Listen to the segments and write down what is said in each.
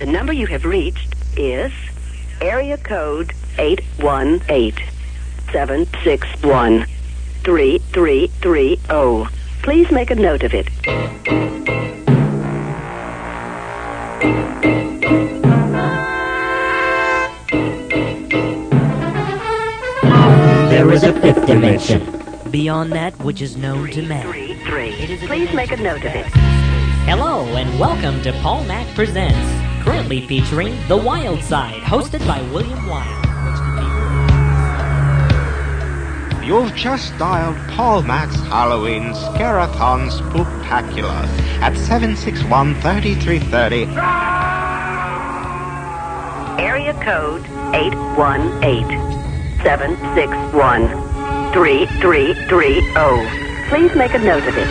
The number you have reached is area code 818-761-3330. Please make a note of it. There is a fifth dimension. Beyond that which is known to man. Please make a note of it. Hello and welcome to Paul Mac Presents, currently featuring The Wild Side, hosted by William Wild. You've just dialed Paul Mac's Halloween Scarathon Spooktacular at 761-3330. Area code 818-761-3330. Please make a note of it.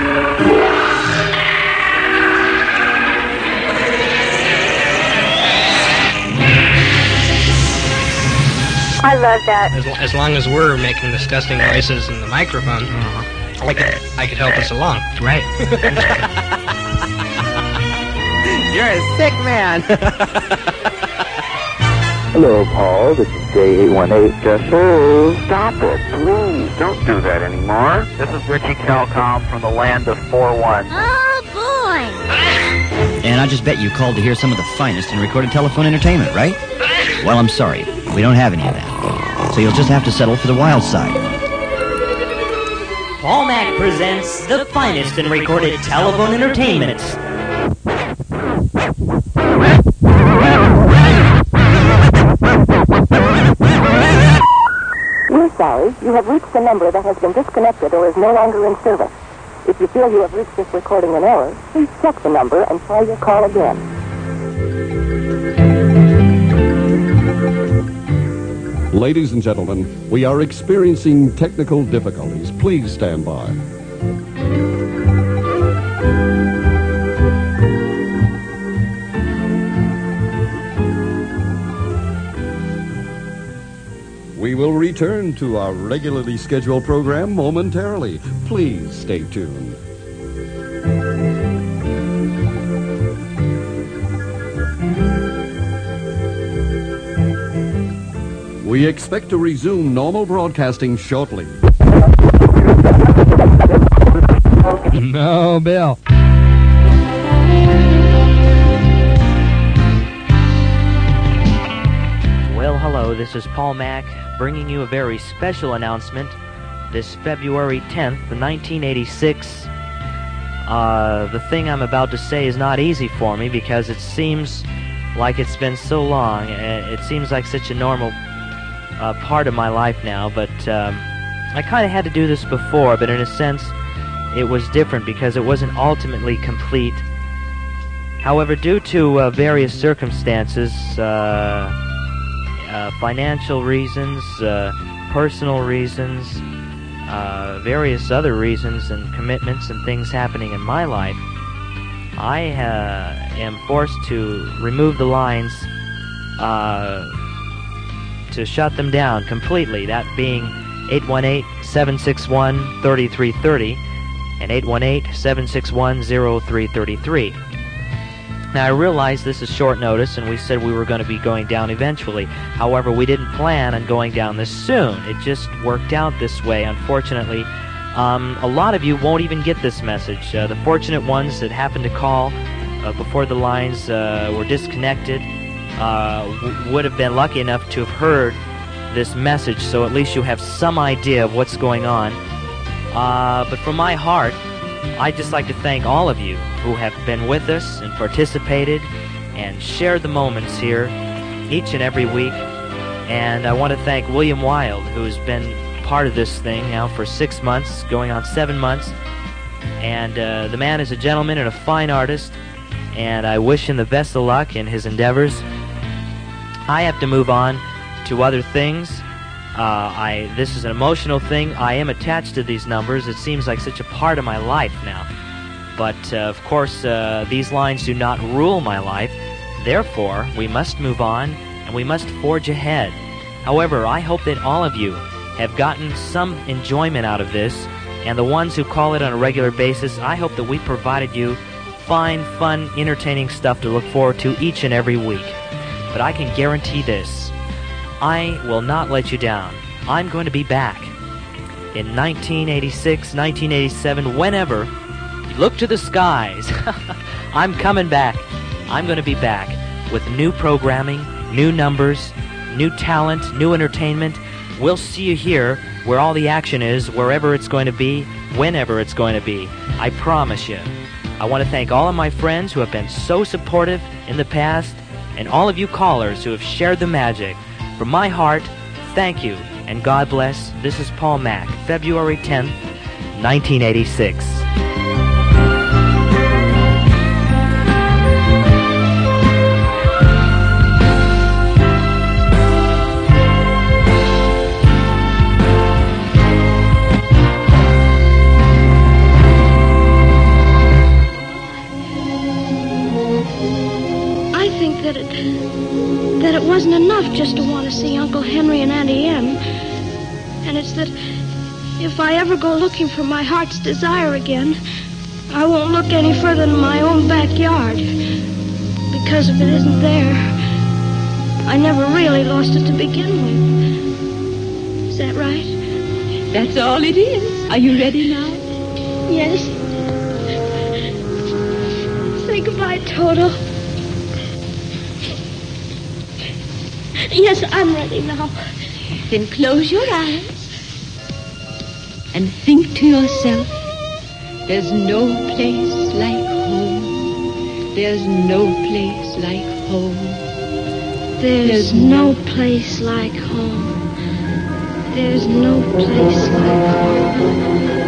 I love that. As long as we're making disgusting noises in the microphone, I could help us along. Right. You're a sick man. Hello, Paul. This is J818. Just Stop it, please. Don't do that anymore. This is Richie Calcom from the land of 4-1. Oh, boy. And I just bet you called to hear some of the finest in recorded telephone entertainment, right? Well, I'm sorry. We don't have any of that. So you'll just have to settle for the Wild Side. Paul Mac presents the finest in recorded telephone entertainment. We're sorry. You have reached a number that has been disconnected or is no longer in service. If you feel you have reached this recording in error, please check the number and try your call again. Ladies and gentlemen, we are experiencing technical difficulties. Please stand by. We will return to our regularly scheduled program momentarily. Please stay tuned. We expect to resume normal broadcasting shortly. No, Bill. Well, hello, this is Paul Mac bringing you a very special announcement this February 10th, 1986. The thing I'm about to say is not easy for me because it seems like it's been so long. It seems like such a normal part of my life now, but I kind of had to do this before, but in a sense it was different because it wasn't ultimately complete. However, due to various circumstances, financial reasons, personal reasons, various other reasons and commitments and things happening in my life, I am forced to remove the lines, to shut them down completely, that being 818-761-3330 and 818-761-0333. Now, I realize this is short notice, and we said we were going to be going down eventually. However, we didn't plan on going down this soon. It just worked out this way, unfortunately. A lot of you won't even get this message. The fortunate ones that happened to call before the lines were disconnected would have been lucky enough to have heard this message, so at least you have some idea of what's going on. But from my heart, I'd just like to thank all of you who have been with us and participated and shared the moments here each and every week. And I want to thank William Wild, who's been part of this thing now for 6 months, going on 7 months. And the man is a gentleman and a fine artist, and I wish him the best of luck in his endeavors. I have to move on to other things. This is an emotional thing. I am attached to these numbers. It seems like such a part of my life now. But, of course, these lines do not rule my life. Therefore, we must move on, and we must forge ahead. However, I hope that all of you have gotten some enjoyment out of this, and the ones who call it on a regular basis, I hope that we provided you fine, fun, entertaining stuff to look forward to each and every week. But I can guarantee this. I will not let you down. I'm going to be back. In 1986, 1987, whenever, look to the skies. I'm coming back. I'm going to be back with new programming, new numbers, new talent, new entertainment. We'll see you here where all the action is, wherever it's going to be, whenever it's going to be. I promise you. I want to thank all of my friends who have been so supportive in the past, and all of you callers who have shared the magic. From my heart, thank you, and God bless. This is Paul Mac, February 10th, 1986. That it wasn't enough just to want to see Uncle Henry and Auntie Em. And it's that if I ever go looking for my heart's desire again, I won't look any further than my own backyard. Because if it isn't there, I never really lost it to begin with. Is that right? That's all it is. Are you ready now? Yes. Say goodbye, Toto. Yes, I'm ready now. Then close your eyes and think to yourself, there's no place like home. There's no place like home. There's no place like home. There's no place like home.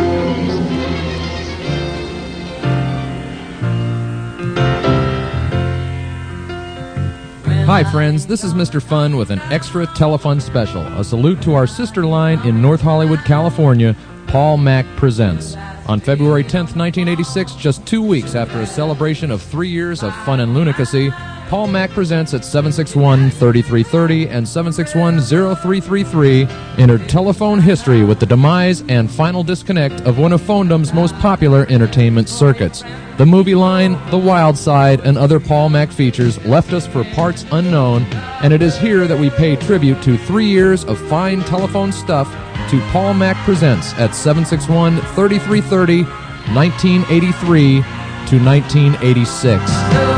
Hi, friends. This is Mr. Fun with an extra telefun special. A salute to our sister line in North Hollywood, California, Paul Mac Presents. On February 10th, 1986, just 2 weeks after a celebration of 3 years of fun and lunacy, Paul Mac Presents at 761-3330 and 761-0333 entered telephone history with the demise and final disconnect of one of Phonedom's most popular entertainment circuits. The movie line, The Wild Side, and other Paul Mac features left us for parts unknown, and it is here that we pay tribute to 3 years of fine telephone stuff to Paul Mac Presents at 761-3330, 1983 to 1986.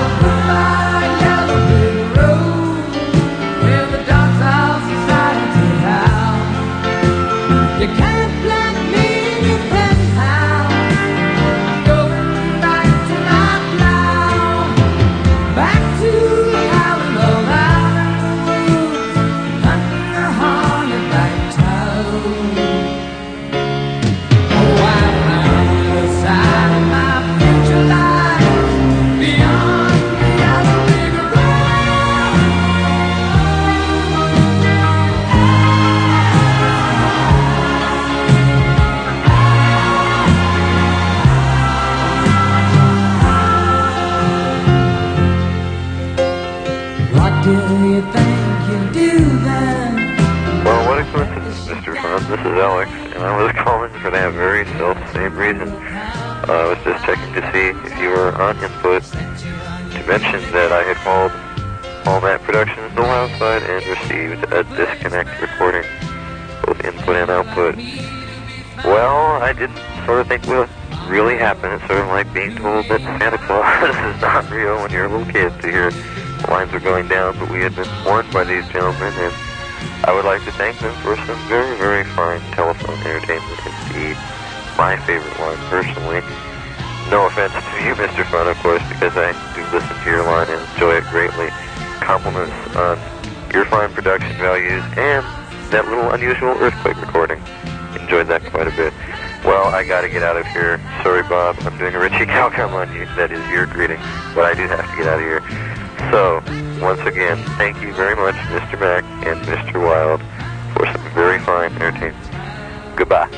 This is Alex, and I was calling for that very self-same reason. I was just checking to see if you were on input to mention that I had called Paul Mac Productions The Wild Side and received a disconnect recording, both input and output. Well, I did sort of think what really happened. It's sort of like being told that Santa Claus is not real when you're a little kid to hear the lines are going down, but we had been warned by these gentlemen, and I would like to thank them for some very, very fine telephone entertainment indeed. My favorite line, personally. No offense to you, Mr. Fun, of course, because I do listen to your line and enjoy it greatly. Compliments on your fine production values and that little unusual earthquake recording. Enjoyed that quite a bit. Well, I gotta get out of here. Sorry, Bob, I'm doing a Richie Calcom on you. That is your greeting, but I do have to get out of here. So, once again, thank you very much, Mr. Mac and Mr. Wild, for some very fine entertainment. Goodbye.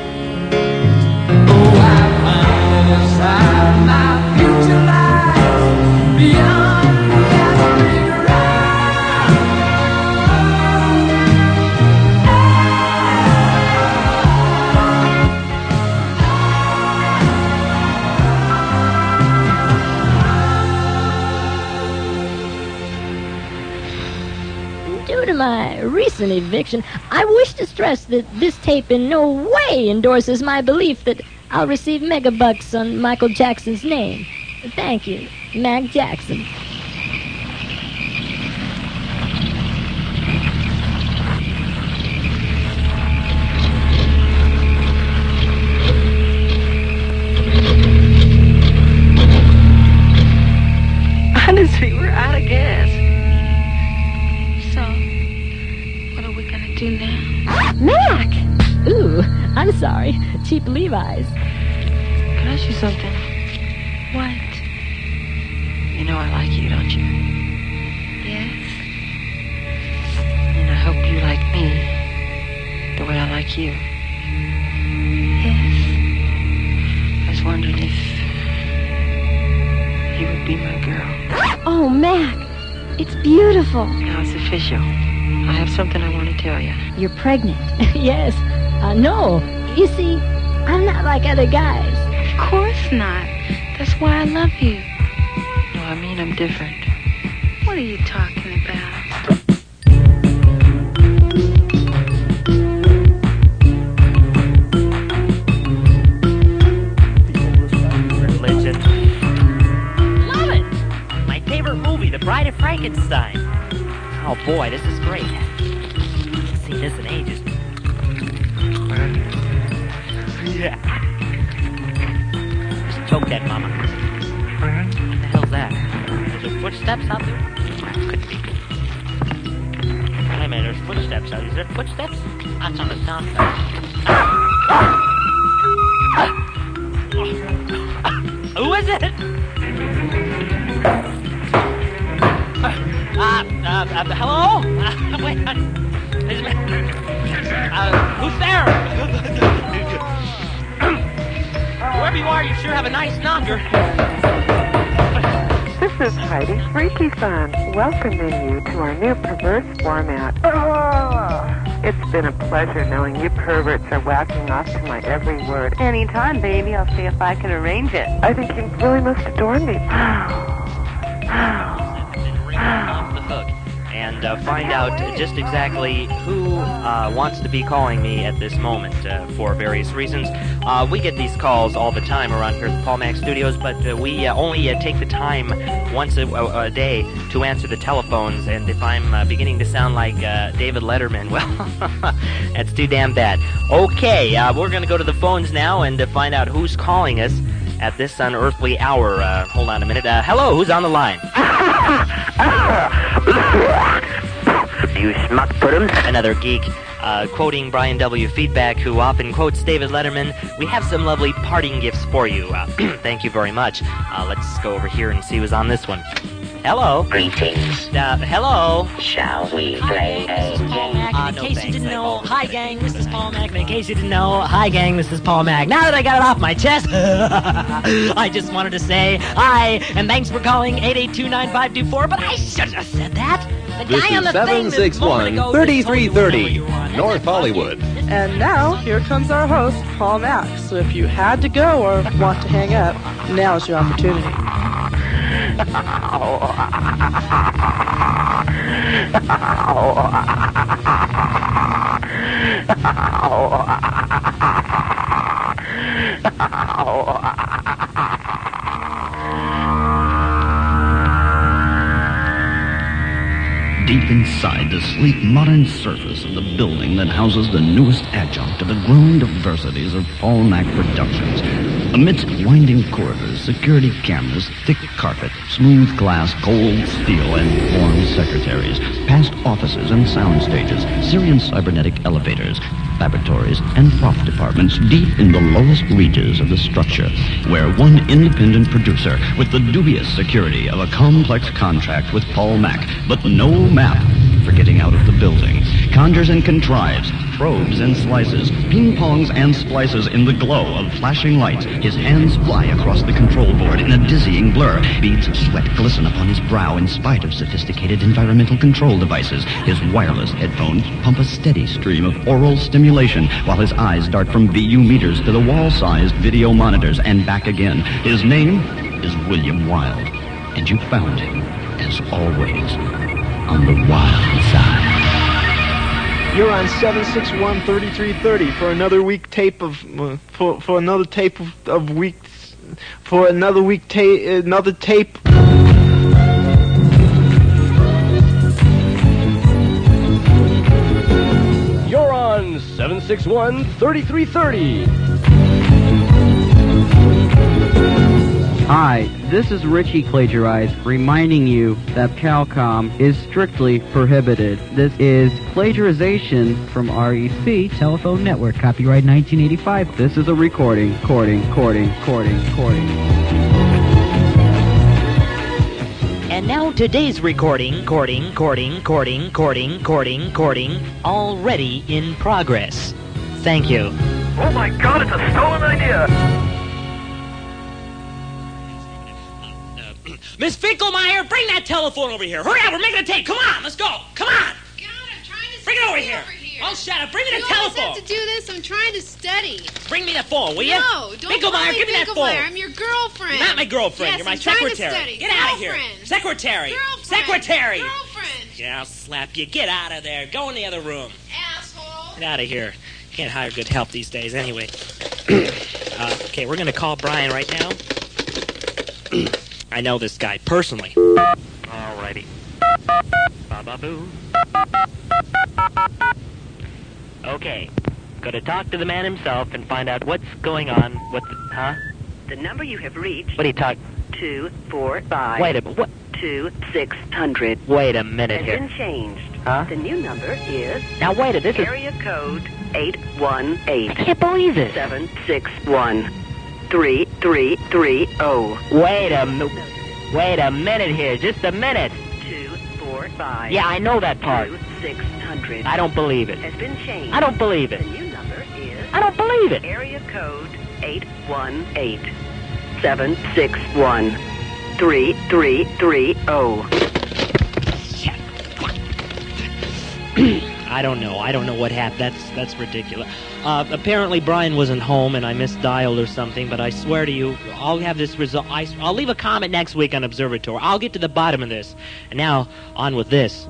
Oh, I find inside my future lies beyond the gathering Due to my recent eviction, I wish to stress that this tape in no way endorses my belief that I'll receive megabucks on Michael Jackson's name. Thank you, Mac Jackson. Honestly, we're out of gas. So, what are we gonna do now? Mac! Ooh, I'm sorry. Cheap Levi's. Can I ask you something? What? You know I like you, don't you? Yes. And I hope you like me the way I like you. Yes. I was wondering if you would be my girl. Oh, Mac, it's beautiful. Now it's official. I have something I want to tell you. You're pregnant. Yes. No. You see, I'm not like other guys. Of course not. That's why I love you. No, I mean I'm different. What are you talking about? Religion. Love it! My favorite movie, The Bride of Frankenstein. Oh boy, this is great. I've seen this in ages. Yeah. Just choke that, mama. What the hell's that? Is there footsteps out there? Could be. Wait a minute, there's footsteps out there. Is there footsteps? That's on the soundtrack. Who is it? Hello? Wait. Who's there? Whoever you are, you sure have a nice knocker. This is Heidi Freaky Fun, welcoming you to our new perverse format. It's been a pleasure knowing you perverts are whacking off to my every word. Anytime, baby. I'll see if I can arrange it. I think you really must adore me. Off the hook and find out just exactly who wants to be calling me at this moment for various reasons. We get these calls all the time around here at the Paul Mac Studios, but we only take the time once a day to answer the telephones, and if I'm beginning to sound like David Letterman, well, that's too damn bad. Okay, we're going to go to the phones now and find out who's calling us at this unearthly hour. Hold on a minute. Hello, who's on the line? You schmuck puddums. Another geek, quoting Brian W. Feedback, who often quotes David Letterman. We have some lovely parting gifts for you. Thank you very much. Let's go over here and see who's on this one. Hello. Greetings. Hello. Shall we play a game? In case you didn't know, hi gang, this is Paul Mac. In case you didn't know, hi gang, this is Paul Mac. Now that I got it off my chest, I just wanted to say hi, and thanks for calling 882-9524, but I shouldn't have said that. The This guy on is the thing 761-3330, North Hollywood. And now, here comes our host, Paul Mac. So if you had to go or want to hang up, now's your opportunity. Deep inside the sleek modern surface of the building that houses the newest adjunct to the growing diversities of Paul Mac Productions. Amidst winding corridors, security cameras, thick carpet, smooth glass, cold steel, and formed secretaries, past offices and sound stages, Syrian cybernetic elevators, laboratories, and prop departments deep in the lowest reaches of the structure, where one independent producer, with the dubious security of a complex contract with Paul Mac, but no map for getting out of the building, conjures and contrives, probes and slices, ping-pongs and splices in the glow of flashing lights. His hands fly across the control board in a dizzying blur. Beads of sweat glisten upon his brow in spite of sophisticated environmental control devices. His wireless headphones pump a steady stream of oral stimulation, while his eyes dart from VU meters to the wall-sized video monitors and back again. His name is William Wilde, and you found him, as always, on the wild side. You're on 761-3330 for another week tape of for another tape of weeks for another week another tape. You're on 761-3330. Hi, this is Richie Plagiarize, reminding you that Calcom is strictly prohibited. This is plagiarization from REC Telephone Network, copyright 1985. This is a recording. And now today's recording, already in progress. Thank you. Oh my God, it's a stolen idea! Miss Finkelmeyer, bring that telephone over here. Hurry up, we're making a tape. Come on, let's go. Come on. God, I'm trying to bring it over here. Oh, shut up. Bring me the telephone. You always have to do this. I'm trying to study. Bring me the phone, will you? No, don't Finkelmeyer, give me that phone. I'm your girlfriend. You're not my girlfriend. Yes, You're my I'm trying secretary. to study. Get out of here. Secretary. Girlfriend. Secretary. Girlfriend. Yeah, I'll slap you. Get out of there. Go in the other room. Asshole. Get out of here. You can't hire good help these days anyway. Okay, we're going to call Brian right now. I know this guy personally. Alrighty. Ba-ba-boo. Okay. Gotta talk to the man himself and find out what's going on with the... Huh? The number you have reached... What are you talking... 245... Wait a minute, what? 2600. Wait a minute here. Has been changed. Huh? The new number is... Now wait a minute, this area code 818. I can't believe it. 761 3330. Wait a minute here. Just a minute. 245. Yeah, I know that part. 2600. I don't believe it. Has been changed. I don't believe it. The new number is... I don't believe it. Area code 818 761 3330. I don't know what happened. That's ridiculous. Apparently Brian wasn't home and I misdialed or something, but I swear to you, I'll have this result. I'll leave a comment next week on Observatory. I'll get to the bottom of this. And now, on with this.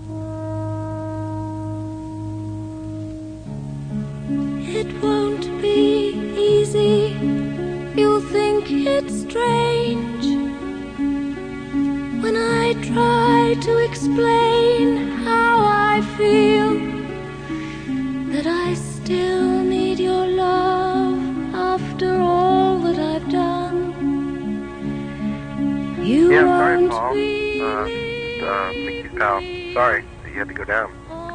It won't be easy. You'll think it's strange when I try to explain how I feel, that I still need your love after all that I've done. You sorry, won't Paul. Mickey's pal. Sorry that you had to go down.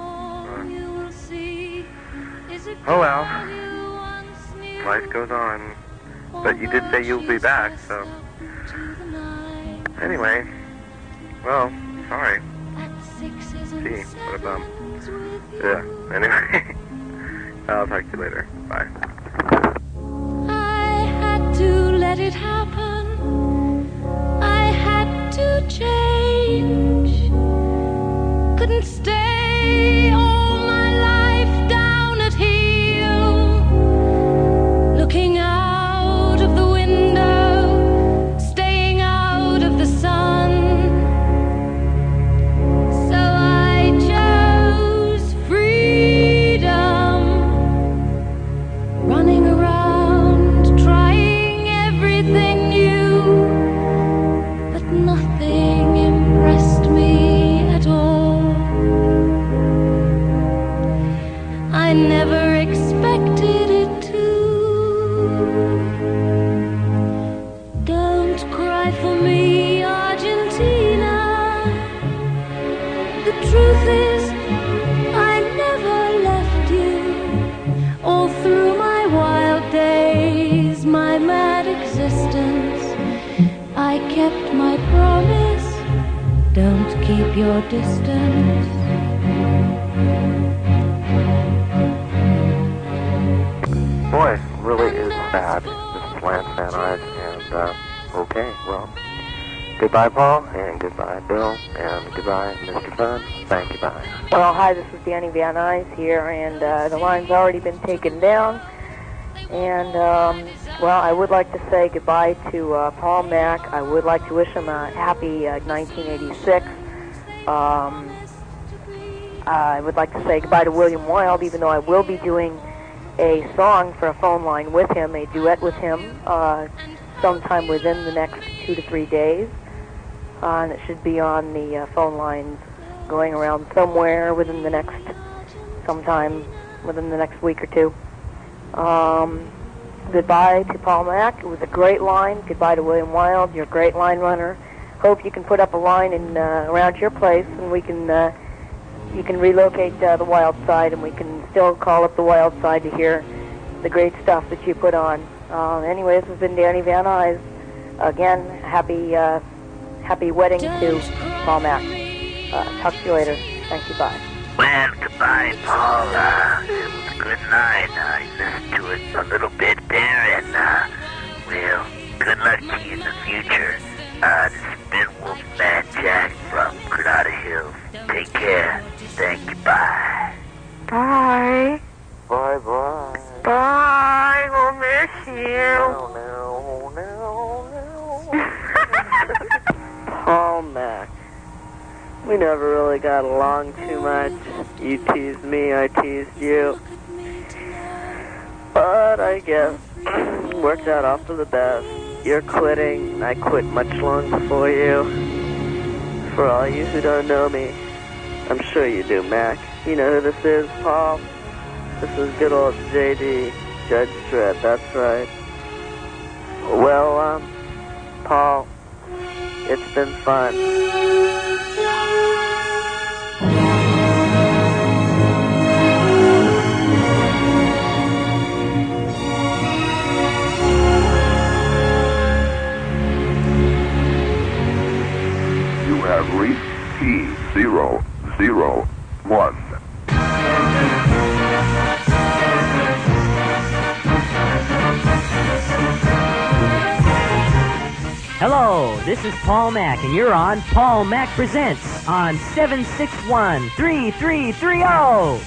Oh well. Life goes on. But you did say you'll be back, so... Anyway. Well, sorry. See, what a bum. Yeah, anyway. I'll talk to you later. Bye. I had to let it happen. I had to change. Couldn't stay all my life down at heel, looking out of the window, staying out of the sun. So I chose freedom, running around, trying everything new, but nothing impressed me at all. I never expected it to. Don't cry for me, Argentina. The truth is, I never left you. All through my wild days, my mad existence, I kept my promise. Don't keep your distance. Boy, it really is sad. This is Lance Van Eyes, and, okay, well, goodbye, Paul, and goodbye, Bill, and goodbye, Mr. Fun. Thank you, bye. Well, hi, this is Danny Van Nuys here, and the line's already been taken down. And, well, I would like to say goodbye to Paul Mack. I would like to wish him a happy 1986. I would like to say goodbye to William Wilde, even though I will be doing a song for a phone line with him, a duet with him, sometime within the next 2 to 3 days. And it should be on the phone lines going around somewhere sometime within the next week or two. Goodbye to Paul Mack. It was a great line. Goodbye to William Wilde. You're a great line runner. Hope you can put up a line around your place, and we can you can relocate the Wild Side, and we can still call up the Wild Side to hear the great stuff that you put on. Anyway, this has been Danny Van Nuys. Again, happy wedding to Paul Mack. Talk to you later. Thank you. Bye. Well, goodbye, Paul. It was a good night. I listened to it a little bit there, and, well, good luck to you in the future. This has been Wolfman Jack from Granada Hills. Take care. Thank you. Bye. Bye. Bye-bye. Bye. We'll miss you. Paul Mack. We never really got along too much. You teased me, I teased you. But I guess it worked out all for the best. You're quitting, I quit much long before you. For all you who don't know me, I'm sure you do, Mac. You know who this is, Paul? This is good old J.D., Judge Dredd, that's right. Well, Paul, it's been fun. You have reached T001. Hello, this is Paul Mack, and you're on Paul Mack Presents on 761-3330.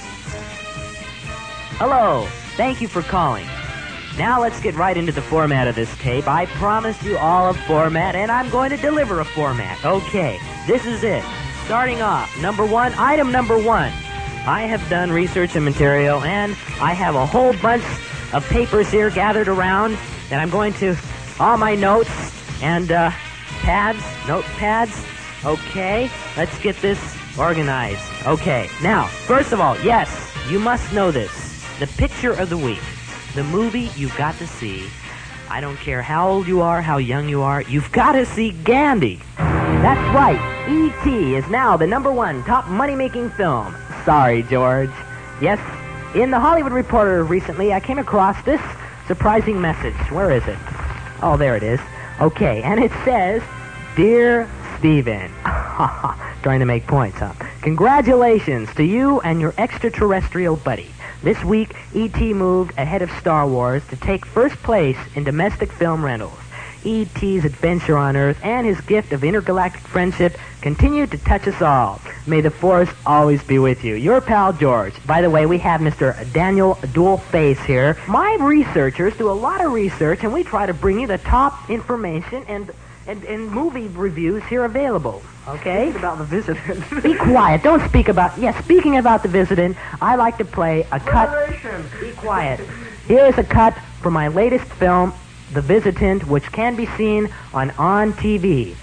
Hello, thank you for calling. Now let's get right into the format of this tape. I promised you all a format, and I'm going to deliver a format. Okay, this is it. Starting off, item number one. I have done research and material, and I have a whole bunch of papers here gathered around, and I'm going to, all my notes and notepads. Okay, let's get this organized. Okay, now, first of all, yes, you must know this. The picture of the week. The movie you've got to see. I don't care how old you are, how young you are, you've got to see Gandhi. That's right. E.T. is now the #1 top money-making film. Sorry, George. Yes, in the Hollywood Reporter recently, I came across this surprising message. Where is it? Oh, there it is. Okay, and it says, Dear Steven. Trying to make points, huh? Congratulations to you and your extraterrestrial buddy. This week, E.T. moved ahead of Star Wars to take first place in domestic film rentals. E.T.'s adventure on Earth and his gift of intergalactic friendship continue to touch us all. May the Force always be with you. Your pal, George. By the way, we have Mr. Daniel Dual Face here. My researchers do a lot of research, and we try to bring you the top information and movie reviews here available. Okay? Speak about The Visitant. Be quiet. Don't speak about... Yes, speaking about The Visitant, I like to play a cut... Be quiet. Here's a cut from my latest film, The Visitant, which can be seen on TV.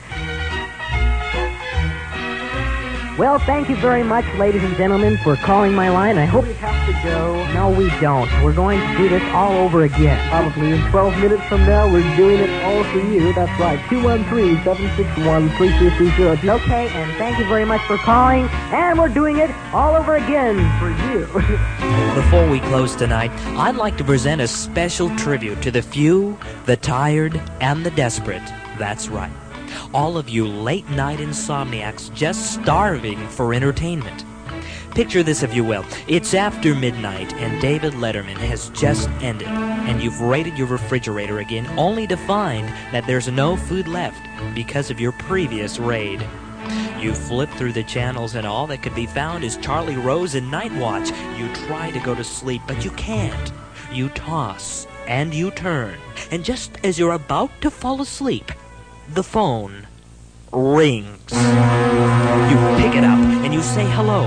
Well, thank you very much, ladies and gentlemen, for calling my line. I hope you have to go. No, we don't. We're going to do this all over again. Probably in 12 minutes from now, we're doing it all for you. That's right. 213-761-3330. Okay, and thank you very much for calling. And we're doing it all over again for you. Before we close tonight, I'd like to present a special tribute to the few, the tired, and the desperate. That's right. All of you late-night insomniacs just starving for entertainment. Picture this, if you will. It's after midnight, and David Letterman has just ended, and you've raided your refrigerator again, only to find that there's no food left because of your previous raid. You flip through the channels, and all that could be found is Charlie Rose and Night Watch. You try to go to sleep, but you can't. You toss, and you turn, and just as you're about to fall asleep, the phone rings. You pick it up and you say hello.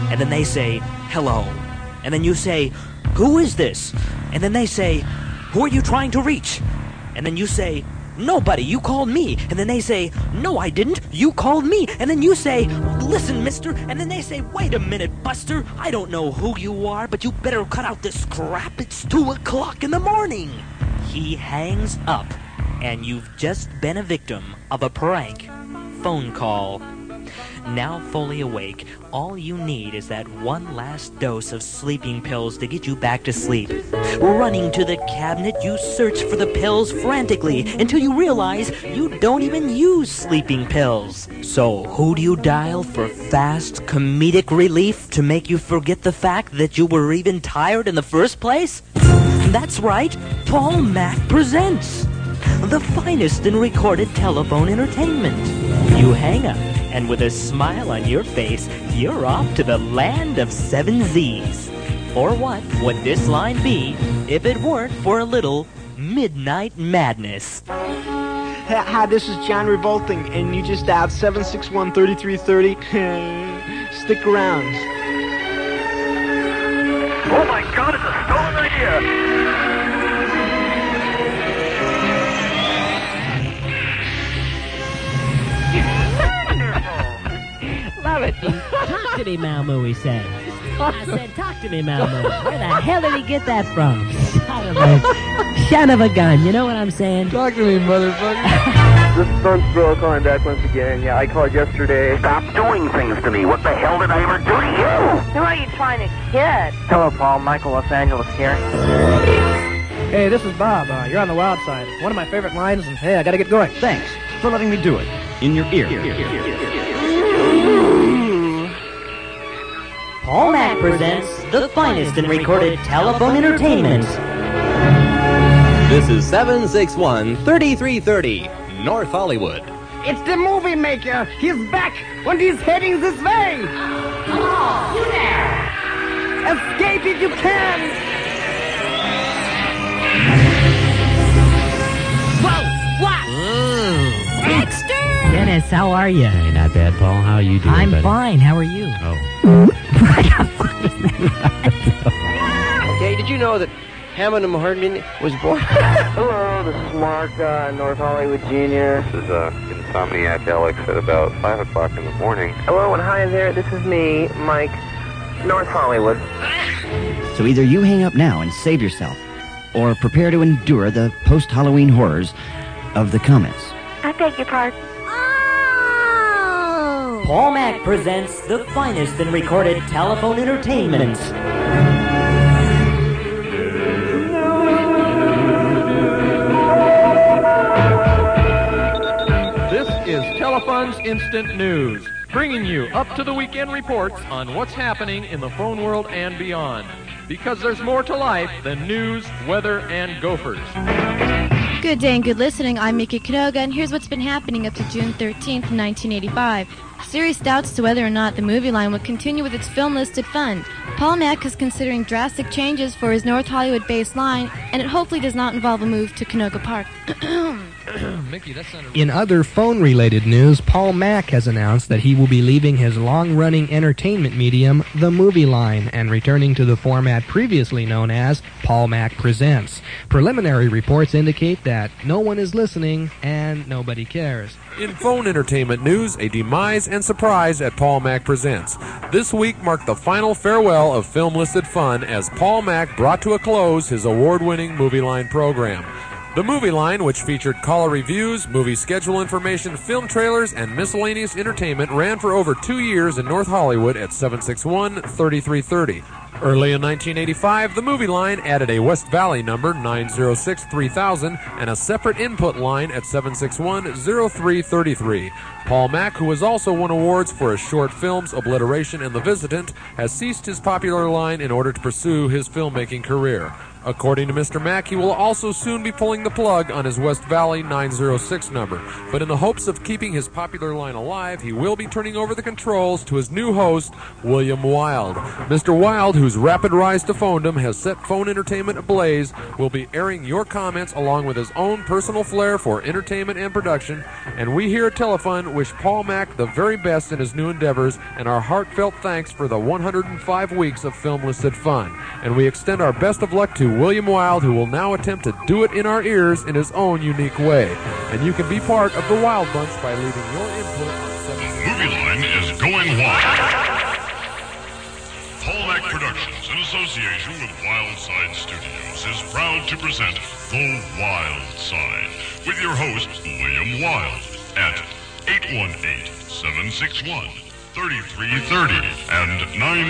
And then they say, hello. And then you say, who is this? And then they say, who are you trying to reach? And then you say, nobody, you called me. And then they say, no, I didn't, you called me. And then you say, listen, mister. And then they say, wait a minute, Buster. I don't know who you are, but you better cut out this crap. It's 2 o'clock in the morning. He hangs up, and you've just been a victim of a prank phone call. Now fully awake, all you need is that one last dose of sleeping pills to get you back to sleep. Running to the cabinet, you search for the pills frantically until you realize you don't even use sleeping pills. So who do you dial for fast, comedic relief to make you forget the fact that you were even tired in the first place? That's right, Paul Mac presents the finest in recorded telephone entertainment. You hang up, and with a smile on your face, you're off to the land of 7 Z's. Or what would this line be if it weren't for a little midnight madness? Hi, this is John Revolting, and you just dialed 761-3330. Stick around. Oh my God, it's a stolen idea! Love it. Talk to me, Malmo, he said. I said, talk to me, Malmo. Where the hell did he get that from? Son of a gun, you know what I'm saying? Talk to me, motherfucker. This is Sunspro calling back once again. Yeah, I called yesterday. Stop doing things to me. What the hell did I ever do to you? Who are you trying to kid? Hello, Paul. Michael, Los Angeles here. Hey, this is Bob. You're on the wild side. One of my favorite lines, and hey, I gotta get going. Thanks for letting me do it. In your ear. Paul Mac presents the finest in recorded telephone entertainment. This is 761-3330, North Hollywood. It's the movie maker. He's back and he's heading this way. Oh, you there! Escape if you can. Whoa! What? Dexter! Dennis, how are you? Hey, not bad, Paul. How are you doing, I'm buddy? fine. How are you? Oh. Okay, did you know that Hammond and Mahardman was born? Hello, this is Mark, North Hollywood Jr. This is Insomniac Alex at about 5 o'clock in the morning. Hello and hi there, this is me, Mike, North Hollywood. So either you hang up now and save yourself, or prepare to endure the post-Halloween horrors of the comments. I beg your pardon. Paul Mac presents the finest in recorded telephone entertainment. This is Telefun's Instant News, bringing you up-to-the-weekend reports on what's happening in the phone world and beyond. Because there's more to life than news, weather, and gophers. Good day and good listening. I'm Miki Kanoga, and here's what's been happening up to June 13th, 1985. Serious doubts to whether or not the movie line would continue with its film-listed fund. Paul Mac is considering drastic changes for his North Hollywood-based line, and it hopefully does not involve a move to Canoga Park. Mickey, that sounded... In other phone-related news, Paul Mac has announced that he will be leaving his long-running entertainment medium, the movie line, and returning to the format previously known as Paul Mac Presents. Preliminary reports indicate that no one is listening and nobody cares. In phone entertainment news, a demise and surprise at Paul Mac Presents. This week marked the final farewell of film-listed fun as Paul Mac brought to a close his award-winning Movie Line program. The Movie Line, which featured caller reviews, movie schedule information, film trailers, and miscellaneous entertainment, ran for over 2 years in North Hollywood at 761-3330. Early in 1985, the Movie Line added a West Valley number, 906-3000, and a separate input line at 761-0333. Paul Mac, who has also won awards for his short films Obliteration and The Visitant, has ceased his popular line in order to pursue his filmmaking career. According to Mr. Mack, he will also soon be pulling the plug on his West Valley 906 number. But in the hopes of keeping his popular line alive, he will be turning over the controls to his new host, William Wild. Mr. Wild, whose rapid rise to phonedom has set phone entertainment ablaze, will be airing your comments along with his own personal flair for entertainment and production. And we here at Telefun wish Paul Mack the very best in his new endeavors and our heartfelt thanks for the 105 weeks of film-listed fun. And we extend our best of luck to William Wild, who will now attempt to do it in our ears in his own unique way. And you can be part of the Wild Bunch by leaving your input on The Movie Line is going wild. Paul Mack Productions, in association with Wild Side Studios, is proud to present The Wild Side with your host, William Wild, at 818-761-3330 and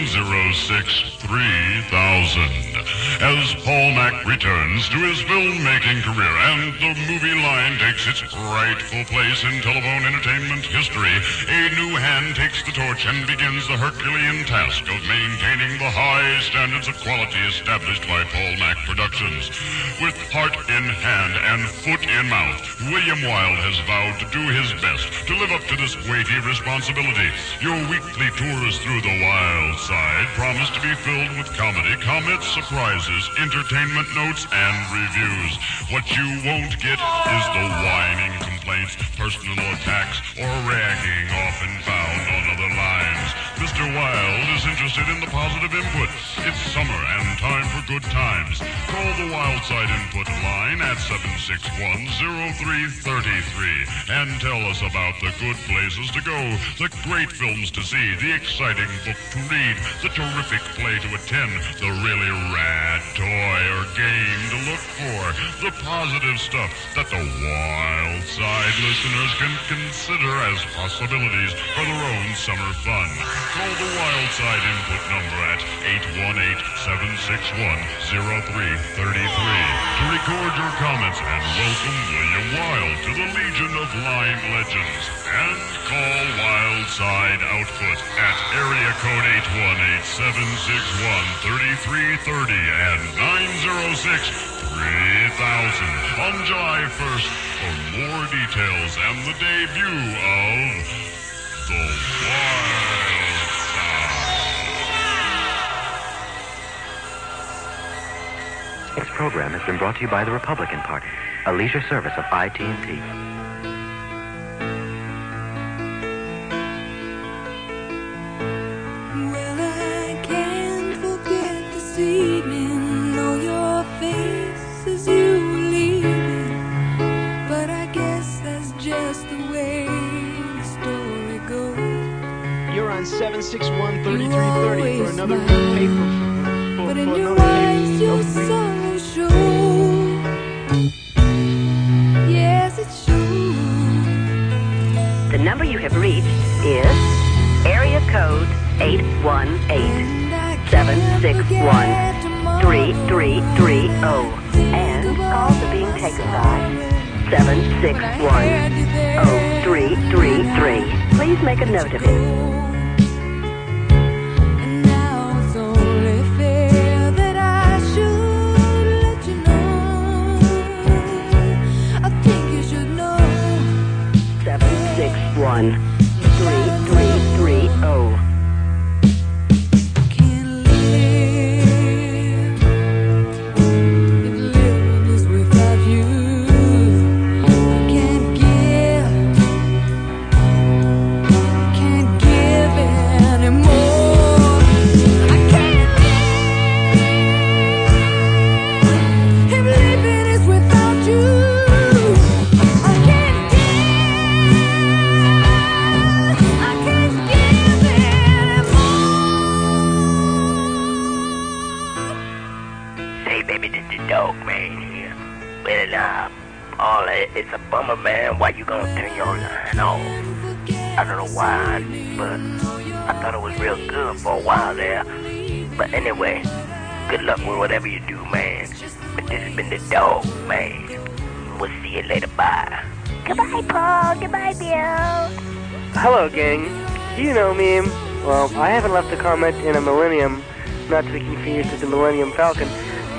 906-3000. As Paul Mack returns to his filmmaking career and the movie line takes its rightful place in telephone entertainment history, a new hand takes the torch and begins the Herculean task of maintaining the high standards of quality established by Paul Mack Productions. With heart in hand and foot in mouth, William Wild has vowed to do his best to live up to this weighty responsibility. Your weekly tours through the Wild Side promise to be filled with comedy, comments, surprises, entertainment notes, and reviews. What you won't get is the whining complaints, personal attacks, or ragging often found on other lines. Mr. Wild is interested in the positive input. It's summer and time for good times. Call the Wild Side input line at 761-0333 and tell us about the good places to go, the great films to see, the exciting book to read, the terrific play to attend, the really rad toy or game to look for, the positive stuff that the Wild Side listeners can consider as possibilities for their own summer fun. Call the Wild Side input number at 818-761-0333 to record your comments and welcome William Wild to the Legion of Line Legends. And call Wild Side Output at area code 818-761-3330 and 906-3000 on July 1st for more details and the debut of The Wild Side. This program has been brought to you by the Republican Party, a leisure service of IT&T. Evening, know your face as you leaving, but I guess that's just the way the story goes. You're on 761-3330 for another paper. But in your eyes, your sorrow shows. Yes, it shows. The number you have reached is area code 818-761-3330, and calls are being taken by 761-0333. Please make a note of it. Now it's only fair that I should let you know. I think you should know. 761-3330. It's a bummer, man. Why you gonna turn your line off? I don't know why, but I thought it was real good for a while there. But anyway, good luck with whatever you do, man. But this has been the dog, man. We'll see you later. Bye. Goodbye, Paul. Goodbye, Bill. Hello, gang. Do you know me? Well, I haven't left a comment in a millennium, not to be confused with the Millennium Falcon.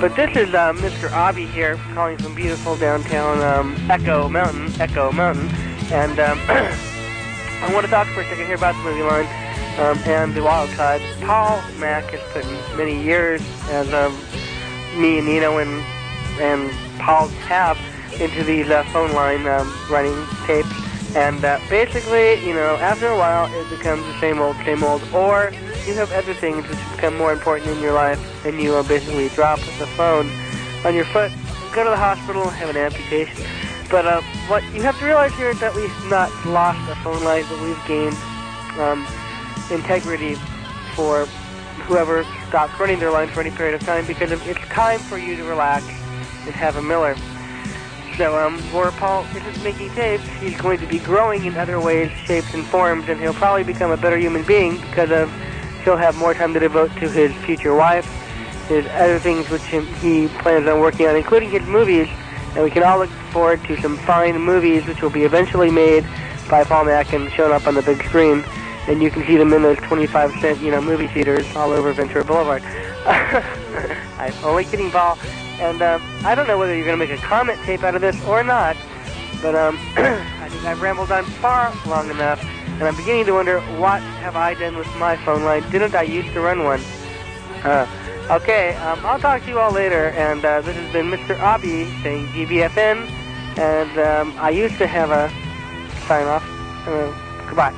But this is Mr. Avi here, calling from beautiful downtown Echo Mountain, and I want to talk for a second here about the movie line and the Wild Card. Paul Mack has put in many years, as me and Nino and Paul have, into these phone line running tapes. And basically, you know, after a while, it becomes the same old, or you have other things which become more important in your life, and you basically drop the phone on your foot, go to the hospital, have an amputation. But what you have to realize here is that we've not lost a phone line, but we've gained integrity for whoever stopped running their line for any period of time, because it's time for you to relax and have a Miller. So where Paul isn't making tapes, he's going to be growing in other ways, shapes, and forms, and he'll probably become a better human being because he'll have more time to devote to his future wife, his other things which he plans on working on, including his movies. And we can all look forward to some fine movies which will be eventually made by Paul Mack and shown up on the big screen. And you can see them in those 25-cent, movie theaters all over Ventura Boulevard. I'm only kidding, Paul. And I don't know whether you're going to make a comment tape out of this or not, but I think I've rambled on far long enough, and I'm beginning to wonder, what have I done with my phone line? Didn't I used to run one? Okay, I'll talk to you all later, and this has been Mr. Avi saying GBFN, and I used to have a sign-off. Goodbye.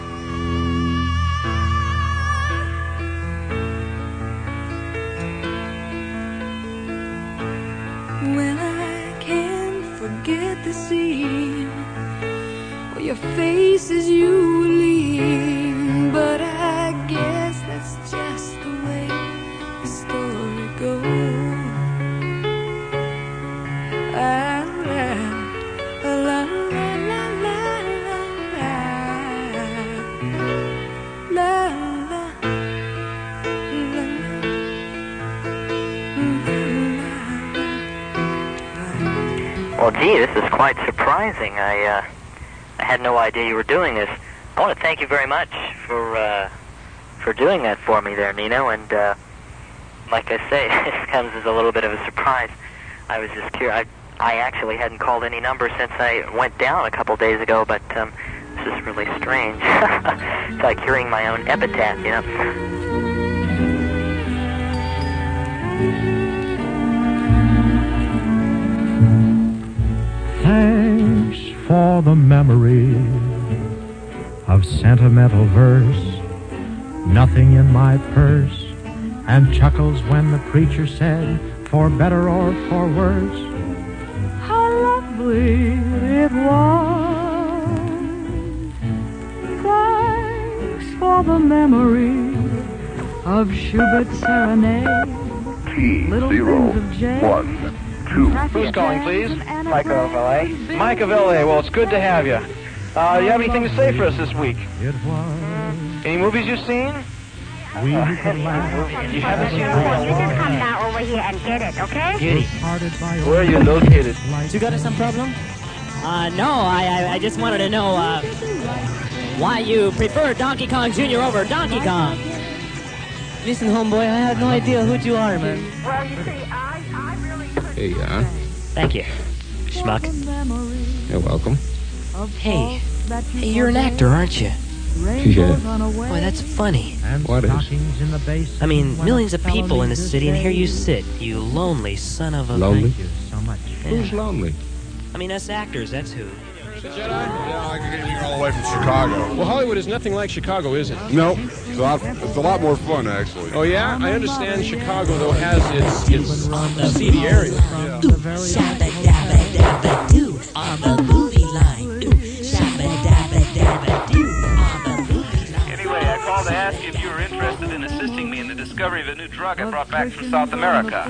Well, I can't forget the scene where your face as you leave, but I guess that's just the way the story goes. La la la la la la la. Well, gee, this is quite surprising. I had no idea you were doing this. I want to thank you very much for doing that for me there, Nino. And like I say, this comes as a little bit of a surprise. I was just curious. I actually hadn't called any number since I went down a couple days ago, but this is really strange. It's like hearing my own epitaph, you know. Thanks for the memory of sentimental verse, nothing in my purse, and chuckles when the preacher said, for better or for worse. How lovely it was. Thanks for the memory of Schubert's serenade. T01. Who's calling, please? Mike of L.A. Mike of L.A. Well, it's good to have you. Do you have anything to say for us this week? Any movies you've seen? You haven't seen one? You just come now over here and get it, okay? Kitty. Where are you located? You got some problem? No, I just wanted to know why you prefer Donkey Kong Jr. over Donkey Kong. Listen, homeboy, I have no idea who you are, man. Well, you see, I really couldn't. Hey, Thank you, schmuck. You're welcome. Hey, you're an actor, aren't you? Yeah. Boy, that's funny. What is? I mean, millions of people in the city, and here you sit, you lonely son of a... Lonely? Thank you so much. Who's lonely? I mean, us actors, that's who. Jedi? Yeah, I came here all the way from Chicago. Well, Hollywood is nothing like Chicago, is it? No, it's a lot more fun, actually. Oh, yeah? I understand Chicago, though, has its seedy areas. Yeah. Shabba-dabba-dabba-doo on the movie line. Shabba-dabba-dabba-doo on the movie line. Anyway, I called to ask if you were interested in assisting me in the discovery of a new drug I brought back from South America.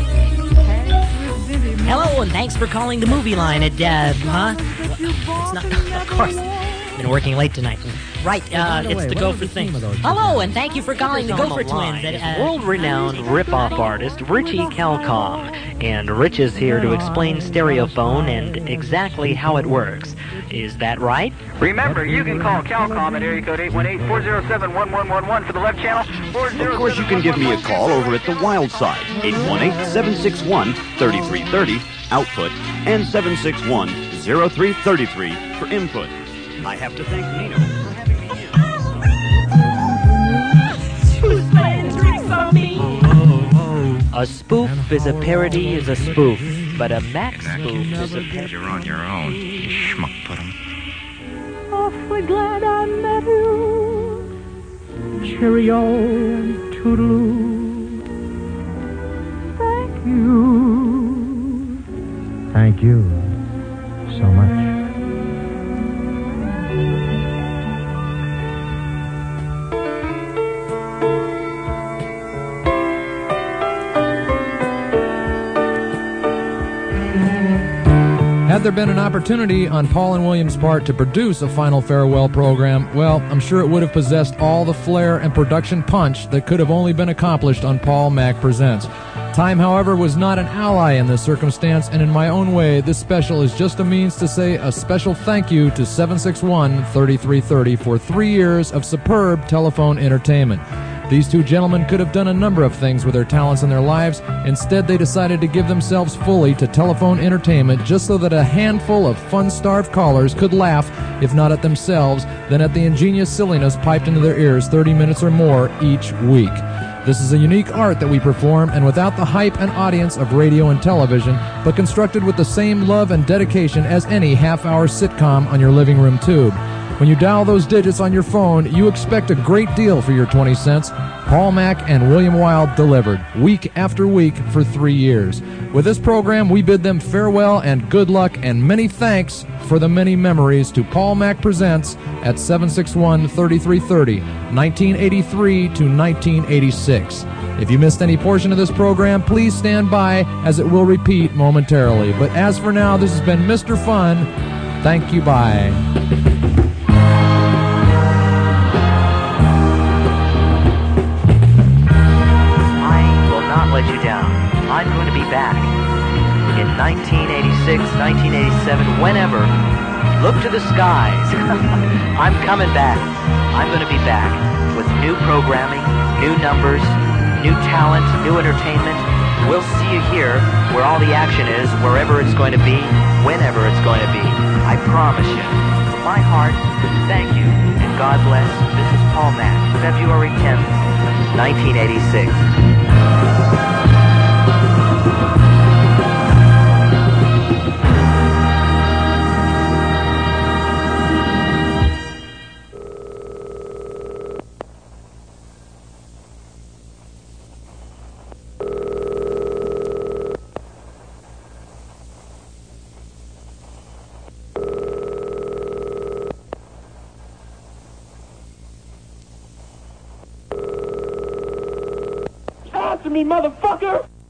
Hello, and thanks for calling the movie line at, It's not, of course, been working late tonight. Right, it's the Gopher thing. Hello, and thank you for calling the Gopher Twins. World-renowned rip-off artist Richie Calcom, and Rich is here to explain Stereophone and exactly how it works. Is that right? Remember, you can call Calcom at area code 818-407-1111 for the left channel. Of course, you can give me a call over at the Wild Side, 818-761-3330, output, and 761-0333 for input. I have to thank Nino for having me in. Who's playing tricks on me? A spoof is a parody is a spoof, but a Mac spoof is a parody. You're on your own, you schmuck putum. Awfully glad I met you. Cheerio and toodaloo. Thank you. Thank you so much. Had there been an opportunity on Paul and William's part to produce a final farewell program, well, I'm sure it would have possessed all the flair and production punch that could have only been accomplished on Paul Mac Presents. Time, however, was not an ally in this circumstance, and in my own way, this special is just a means to say a special thank you to 761-3330 for 3 years of superb telephone entertainment. These two gentlemen could have done a number of things with their talents in their lives. Instead, they decided to give themselves fully to telephone entertainment just so that a handful of fun-starved callers could laugh, if not at themselves, then at the ingenious silliness piped into their ears 30 minutes or more each week. This is a unique art that we perform, and without the hype and audience of radio and television, but constructed with the same love and dedication as any half-hour sitcom on your living room tube. When you dial those digits on your phone, you expect a great deal for your 20 cents. Paul Mac and William Wilde delivered, week after week for 3 years. With this program, we bid them farewell and good luck and many thanks for the many memories to Paul Mac Presents at 761-3330, 1983 to 1986. If you missed any portion of this program, please stand by as it will repeat momentarily. But as for now, this has been Mr. Fun. Thank you, bye. Let you down. I'm going to be back in 1986, 1987, whenever. Look to the skies. I'm coming back. I'm going to be back with new programming, new numbers, new talent, new entertainment. We'll see you here where all the action is, wherever it's going to be, whenever it's going to be. I promise you. From my heart, thank you, and God bless. This is Paul Mac, February 10th, 1986. Answer me, motherfucker!